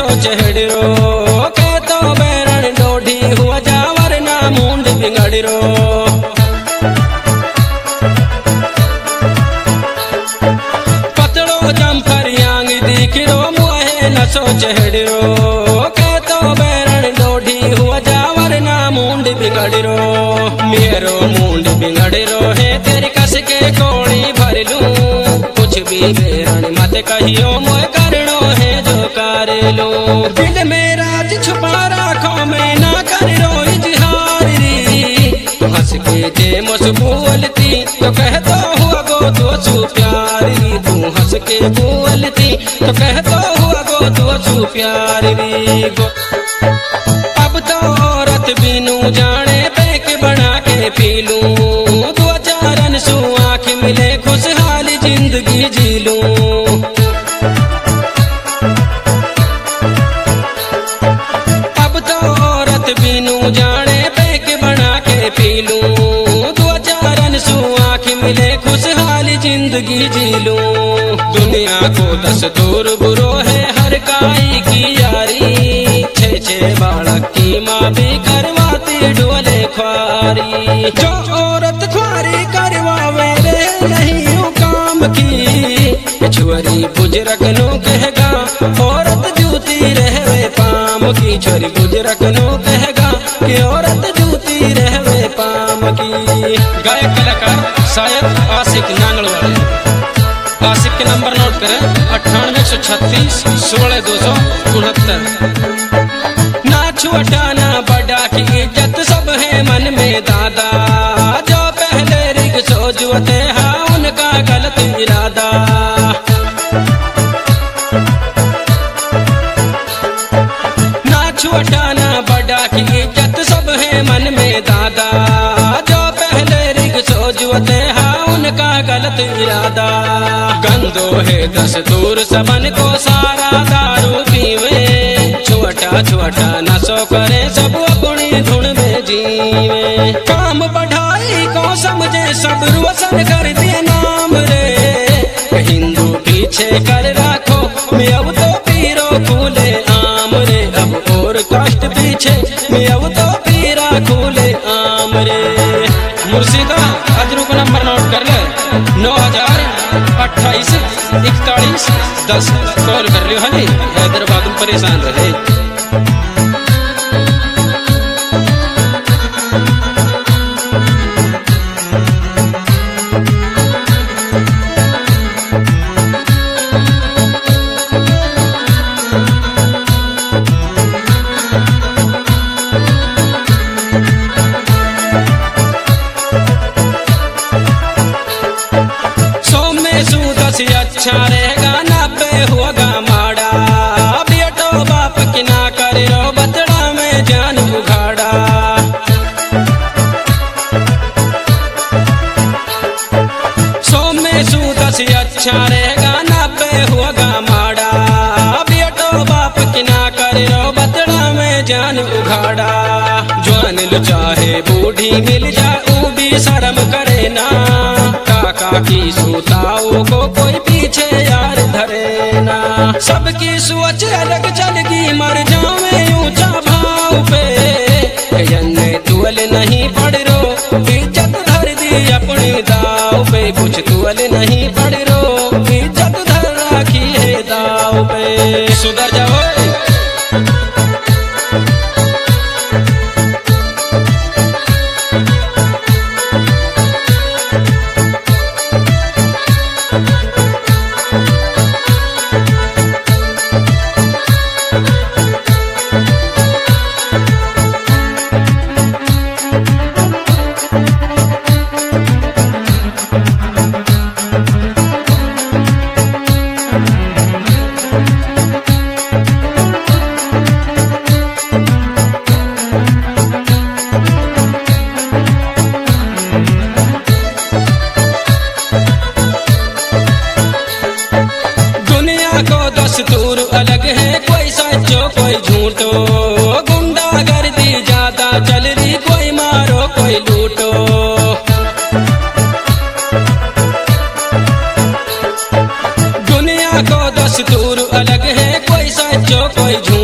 सोच हेडरो कहतो बैरण डोढ़ी हुआ जावर ना मुंड बिगड़रो पतड़ो जम्फर यांग दिखरो मुहे न सोच हेडरो कहतो बैरण डोढ़ी हुआ जावर ना मुंड बिगड़रो मेरो मुंड बिगड़रो है तेरी कस के कोड़ी भर लूं कुछ भी बैरण मत कहियो मोए करनो है जो कर लो दिल में राज छुपा रखो मैं ना करो इजहार री तो हंस के जे मुझ बोलती तो कहतो हुआ गो तो छू प्यारी तू हंस के बोलती तो कहतो हुआ गो तो छू प्यारी गो अब तो औरत बिनु जाने पैक बना के पी लूं दो चारन सु आँख मिले खुशहाल जिंदगी जी लूं अब तो औरत बिनु जाने पैक बना के पी लूं दो चारन सु आँख मिले खुशहाल जिंदगी जी लूं दुनिया को 10 दूर बुरो है हर काई की यारी छे बालक की माँ भी करवाती डोले ख्वारी जो औरत ख्वारी करवावे रे नहीं काम की छुरी बुजुर्ग नो कहेगा औरत जूती रहवे पाम की छोरी बुजुर्ग नो कहेगा कि औरत जूती रहवे पाम की गायक कलाकार शायद आशिक नांगल वाले आशिक के नंबर नोट करें 98 136 16 269 ना छोटा ना बड़ा की इज्जत सब है मन में दादा जो पहले रिग सोचते हाँ उनका गलत इरादा ना छोटा ना बड़ा की इज्जत सब है मन में दादा जो पहले रिग सोचते हाँ उनका गलत इरादा गंदो है 10 दूर सबन को सारा दारू पीवे छोटा छोटा नशो करे सब अपनी धुन में जीवे काम बढ़ाई को समझे सब रोशन कर दिए नाम रे हिंदू पीछे कर रखो मैं अब तो पीरो खुले आम रे अब और कष्ट पीछे मैं अब तो पीरा खुले आम रे मुर्शिदा अजरू को नंबर नोट कर ले 9028 41 10 कॉल कर लियो हनी हैदराबाद में परेशान रहे अच्छा रहेगा ना पे होगा माड़ा बेटो बाप की ना करे रो बतड़ा में जान उघाड़ा सो में सूद से अच्छा रहेगा ना पे होगा माड़ा बेटो बाप की ना करे रो बतड़ा में जान उघाड़ा जवान लो चाहे बूढ़ी मिल जाए वो भी शर्म करे ना काका की सूताओं को कोई पीछे यार धरे ना सबकी सोच अलग चलगी मर जावे ऊंचा भाव पे जन्ने तुअल नहीं पड़ रो इज्जत धर दी अपनी दाव पे कुछ तुअल नहीं पड़ रो इज्जत धर रखी है दाव पे सुधर जाओ दस्तूर अलग है कोई सच्चो कोई झूठो गुंडागर्दी ज्यादा चल रही कोई मारो कोई लूटो दुनिया को दस्तूर अलग है कोई सच्चो कोई झूठो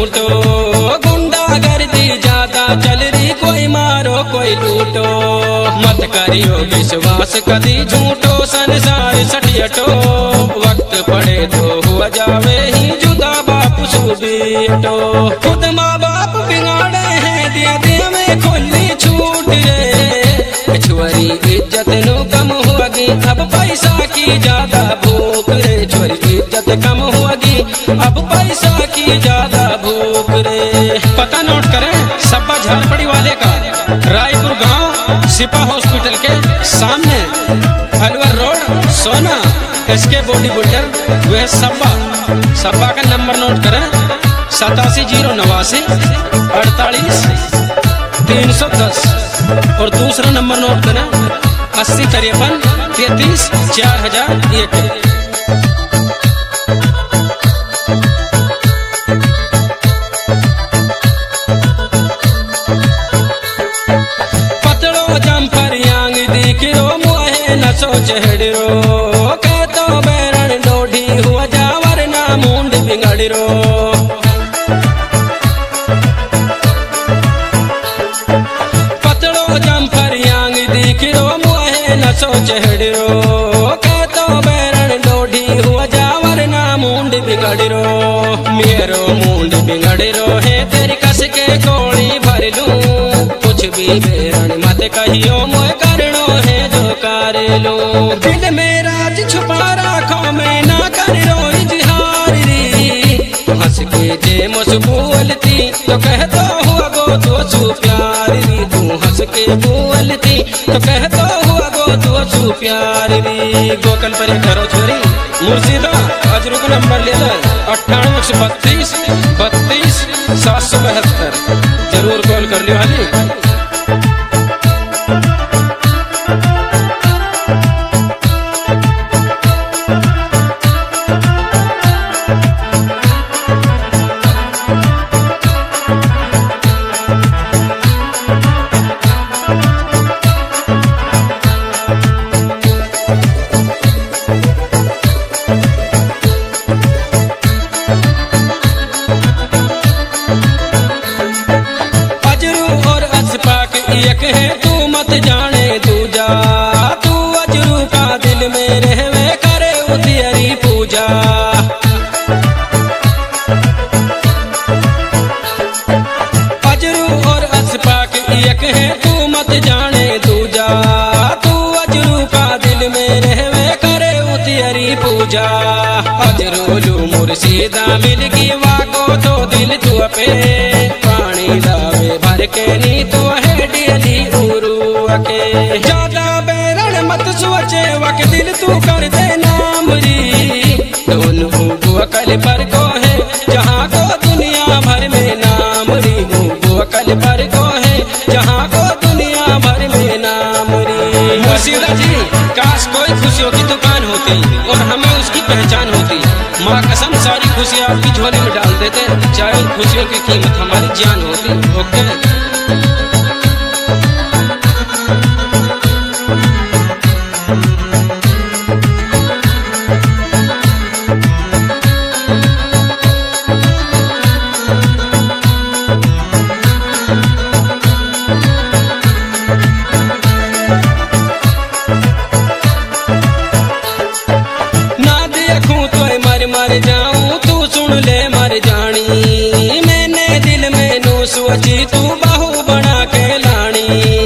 करियो विश्वास कदी झूठो संसार सटियटो वक्त पड़े तो हुआ जावे ही जुदा बाप सुबीटो खुद माँ बाप बिगाड़े हैं दिया दिया में खोली छूट रे छुरी इज्जत नो कम होगी अब पैसा की ज्यादा भूख रे छुरी इज्जत कम होगी अब पैसा की ज्यादा भूख रे पता नोट करें सब्बा झारपड़ी वाले का रायपुर गांव सिपा हॉस्पिटल के सामने अलवर रोड सोना इसके बॉडी बिल्डर वह सब्बा का नंबर नोट करें 8709 48 310 और दूसरा नंबर नोट करें 80 53 33 4001। चढ़ो कहतो बैरण डोढ़ी हुआ जावर ना मुंड बिगड़ो पतड़ो जम्फर यांग दिखरो मुहे नसो चढ़ो कहतो बैरण डोढ़ी हुआ जावर ना मुंड बिगड़ो मेरो मुंड बिगड़ो है तेरी कस के कोड़ी भर लूं कुछ भी बैरण मत कहियो मोए करनो है जो कर लो दिल में राज छुपा रखो मैं ना करो इजहार री तो हंस के जे मुझ बोलती तो कहता हुआ गो तो सु प्यार री तू हंस के बोलती तो कहता हुआ गो तो सु प्यार री गोकल पर करो छोरी मुर्शिदा अजरू का नंबर ले ले 98 132 772 जरूर कॉल कर लियो हाली। एक है तू मत जाने दूजा तू अजरू का दिल में रहवे करे उतियरी पूजा अजरू और असपाक एक है तू मत जाने दूजा तू अजरू का दिल में रहवे करे उतियरी पूजा अजरू मुर्शिदा मिल की वाको तो दिल तू पे पानी दावे भर के नी तू ज्यादा बैरण मत सोचे वक दिल तू कर दे नाम री दोनों अकल पर को है जहाँ को दुनिया भर में नाम री अकल पर को है जहाँ को दुनिया भर में नाम री। मुर्शिदा जी काश कोई खुशियों की दुकान होती और हमें उसकी पहचान होती माँ कसम सारी खुशियाँ आपकी झोली में डाल देते चाहे खुशियों की कीमत हमारी जान होती। ओके मर जाऊं तू सुन ले मर जानी मैंने दिल में नू सोची तू बाहू बना के लानी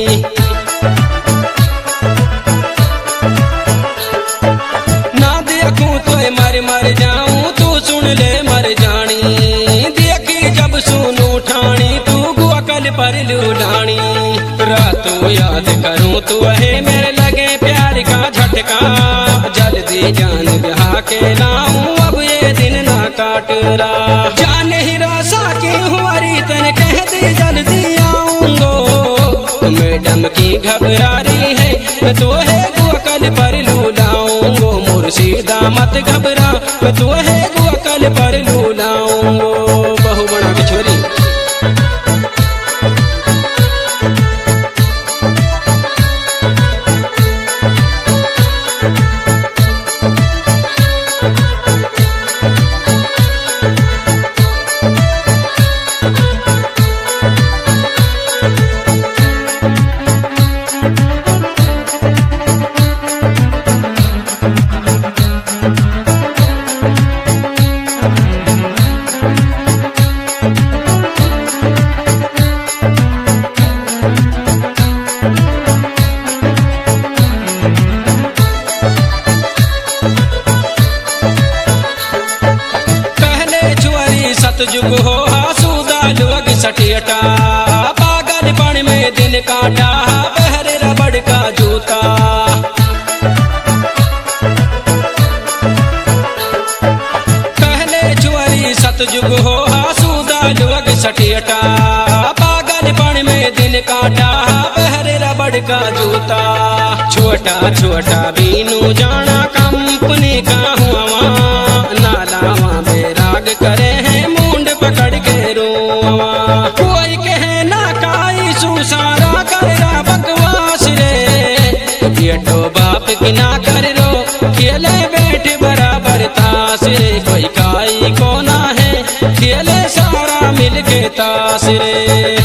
ना देखूं तो मर जाऊं तू सुन ले मर जानी देखी जब सुनू ठानी तू गुअकल पर लूढ़ानी रातों याद करूं तू है मेरे लगे प्यार का झटका जल्दी जान ब्याह के लाऊं काटरा जान ही रासा की हुआरी तन कह दे जल्दी आऊंगो मैडम की घबरा रही है मैं तो है गुअकल पर लूलाऊंगो मुर्शिदा मत घबरा मैं तो है गुअकल पर लूलाऊंगो बहु बना के छोरी सतयुग हो हासूदा लोग सटियटा, पागलपन में दिन काटा पहरे रबड़ का जूता। कहले चुअरी सतयुग हो हासूदा लोग सटियटा, पागलपन में दिन काटा पहरे रबड़ का जूता। छोटा छोटा बीनू जाना कंपनी का हुआ, नालावा बेराग करे हैं मुंड पकड़ के रोवा। कोई कहे ना काई सुसारा करेगा बकवास रे, बेटो बाप की ना कर रो खेले बैठ बराबर ताश रे। कोई काई को ना है खेले सारा मिल के ताश रे।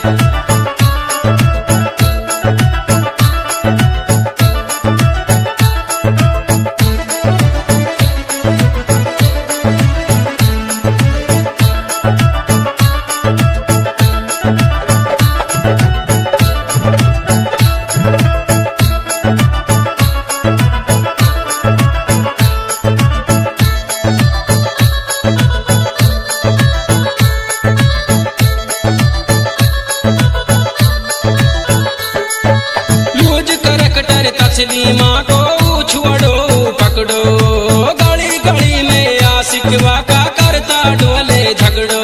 तस्लीमा को छुड़ो पकड़ो, गली गली में आशिकवा का करता डोले झगड़ो।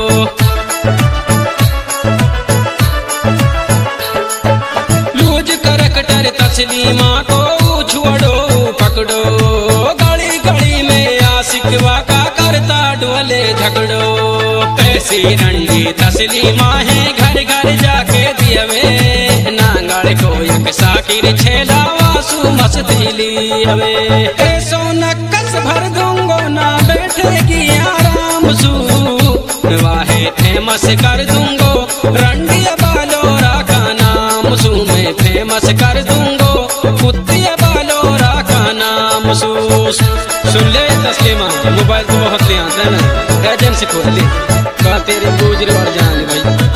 लूज करकटर तस्लीमा को छुड़ो पकड़ो, गली गली में आशिकवा का करता डोले झगड़ो। ऐसी रंडी तस्लीमा है घर घर जाके दियवे, नांगड़ को एक साकिर छेला मस्ती ली हवे। ऐसो नक्कस भर दूंगो ना बैठेगी आराम सू, वाहे फेमस कर दूंगो रंडिया बालोरा का नाम सू। मैं फेमस कर दूंगो कुत्तिया बालोरा का नाम सू। सुन ले तस्लीमा, मोबाइल तो बहुत ले आते ना, एजेंसी खोल ली का तेरे गुजर और जान ली भाई।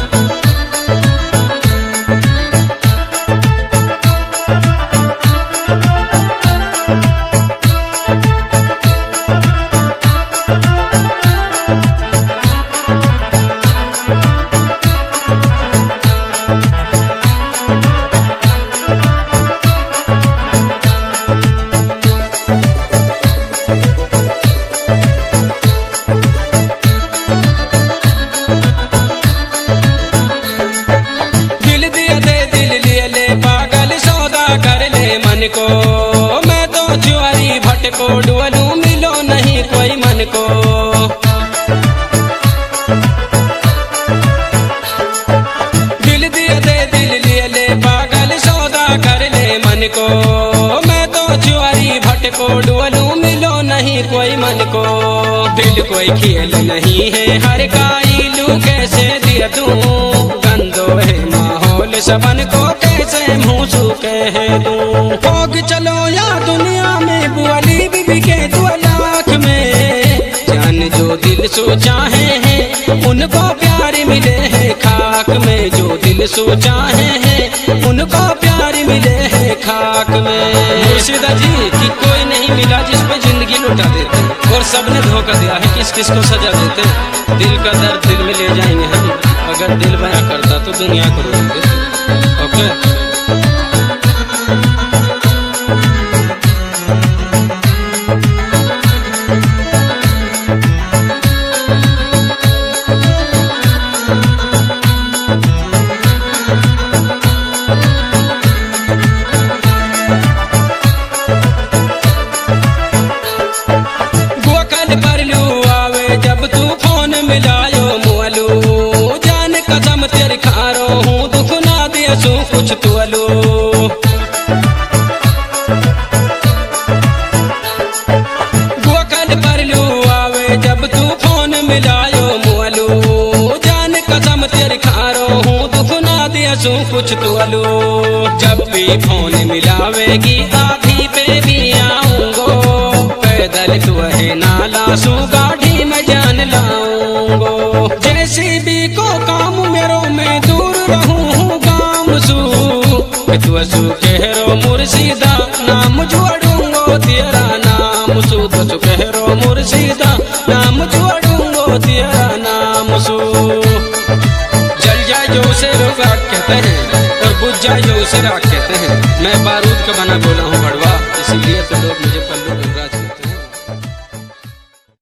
को मैं तो चुआरी भटको डुअलू मिलो नहीं कोई मन को। दिल दिया दे दिल लिए ले पागल सौदा कर ले मन को। मैं तो चुआरी भटको डुअलू मिलो नहीं कोई मन को। दिल कोई खेल नहीं है हर काई लू कैसे दिया तू, गंदो है माहौल सबन को कैसे मुँह सू कह दूं। भोग चलो या दुनिया में बुआली बीबी के 2 लाख में, जान जो दिल सो चाहे हैं उनको प्यार मिले है खाक में। जो दिल सो चाहे हैं उनको प्यार मिले है खाक में। मुर्शिदा जी कि कोई नहीं मिला जिस पे जिंदगी लुटा देते, और सबने धोखा दिया है किस किस को सजा देते। दिल का दर्द दिल में ले जाएंगे हम, अगर दिल बयां करता तो दुनिया को रोक देते। ओके कुछ तो लो। गोकल पर लू आवे जब तू फोन मिलायो मुअलो, जान कसम तेरे खारो हूँ दुख ना दिया सू कुछ तो लो। जब भी फोन मिलावेगी आधी पे भी आऊंगो, पैदल तू है नाला सू गाड़ी में जान लाऊंगो। जैसी भी को काम मेरो में दूर रहूं गाम सू, तू सू कहरो मुर्शिदा नाम जोड़ूंगो तेरा नाम सू। तो कहरो मुर्शिदा नाम जोड़ूंगो तेरा नाम। आंसू। जल जाए जो उसे लोग आग कहते हैं और बुझ जाए जो उसे राख कहते हैं। मैं बारूद का बना बोला हूँ भड़वा, इसलिए तो लोग मुझे